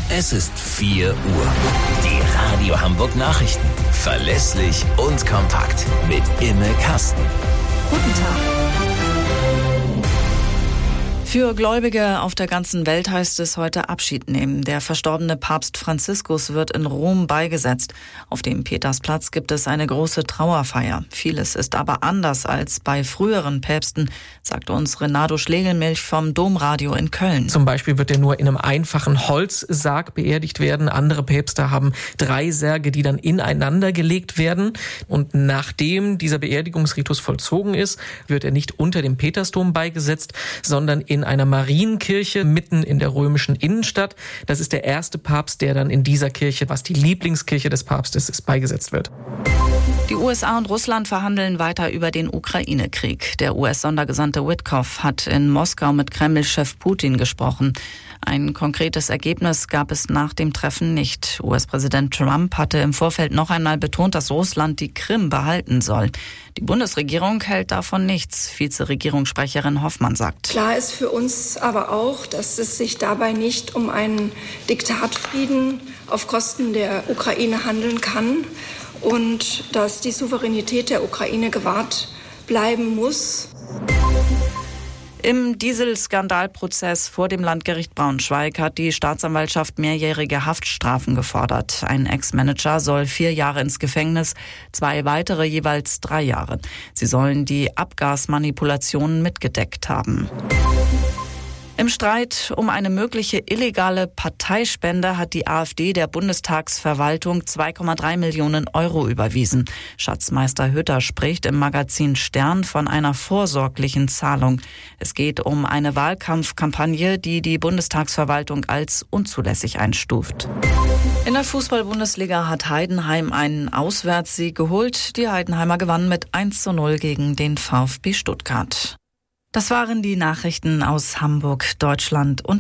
Es ist 4 Uhr. Die Radio Hamburg Nachrichten. Verlässlich und kompakt. Mit Imme Kasten. Guten Tag. Für Gläubige auf der ganzen Welt heißt es heute Abschied nehmen. Der verstorbene Papst Franziskus wird in Rom beigesetzt. Auf dem Petersplatz gibt es eine große Trauerfeier. Vieles ist aber anders als bei früheren Päpsten, sagt uns Renato Schlegelmilch vom Domradio in Köln. Zum Beispiel wird er nur in einem einfachen Holzsarg beerdigt werden. Andere Päpste haben 3 Särge, die dann ineinander gelegt werden. Und nachdem dieser Beerdigungsritus vollzogen ist, wird er nicht unter dem Petersdom beigesetzt, sondern in einer Marienkirche mitten in der römischen Innenstadt. Das ist der erste Papst, der dann in dieser Kirche, was die Lieblingskirche des Papstes ist, beigesetzt wird. Die USA und Russland verhandeln weiter über den Ukraine-Krieg. Der US-Sondergesandte Witkoff hat in Moskau mit Kreml-Chef Putin gesprochen. Ein konkretes Ergebnis gab es nach dem Treffen nicht. US-Präsident Trump hatte im Vorfeld noch einmal betont, dass Russland die Krim behalten soll. Die Bundesregierung hält davon nichts, Vizeregierungssprecherin Hoffmann sagt. Klar ist für uns aber auch, dass es sich dabei nicht um einen Diktatfrieden auf Kosten der Ukraine handeln kann und dass die Souveränität der Ukraine gewahrt bleiben muss. Im Dieselskandalprozess vor dem Landgericht Braunschweig hat die Staatsanwaltschaft mehrjährige Haftstrafen gefordert. Ein Ex-Manager soll 4 Jahre ins Gefängnis, 2 weitere jeweils 3 Jahre. Sie sollen die Abgasmanipulationen mitgedeckt haben. Im Streit um eine mögliche illegale Parteispende hat die AfD der Bundestagsverwaltung 2,3 Millionen Euro überwiesen. Schatzmeister Hütter spricht im Magazin Stern von einer vorsorglichen Zahlung. Es geht um eine Wahlkampfkampagne, die die Bundestagsverwaltung als unzulässig einstuft. In der Fußball-Bundesliga hat Heidenheim einen Auswärtssieg geholt. Die Heidenheimer gewannen mit 1:0 gegen den VfB Stuttgart. Das waren die Nachrichten aus Hamburg, Deutschland und